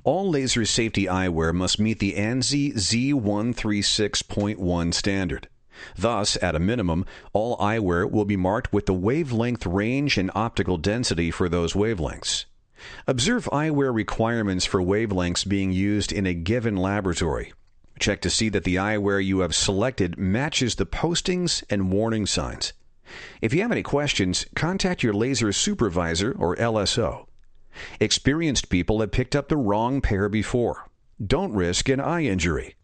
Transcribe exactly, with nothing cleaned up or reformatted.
All laser safety eyewear must meet the ANSI Z one thirty-six point one standard. Thus, at a minimum, all eyewear will be marked with the wavelength range and optical density for those wavelengths. Observe eyewear requirements for wavelengths being used in a given laboratory. Check to see that the eyewear you have selected matches the postings and warning signs. If you have any questions, contact your laser supervisor or L S O. Experienced people have picked up the wrong pair before. Don't risk an eye injury.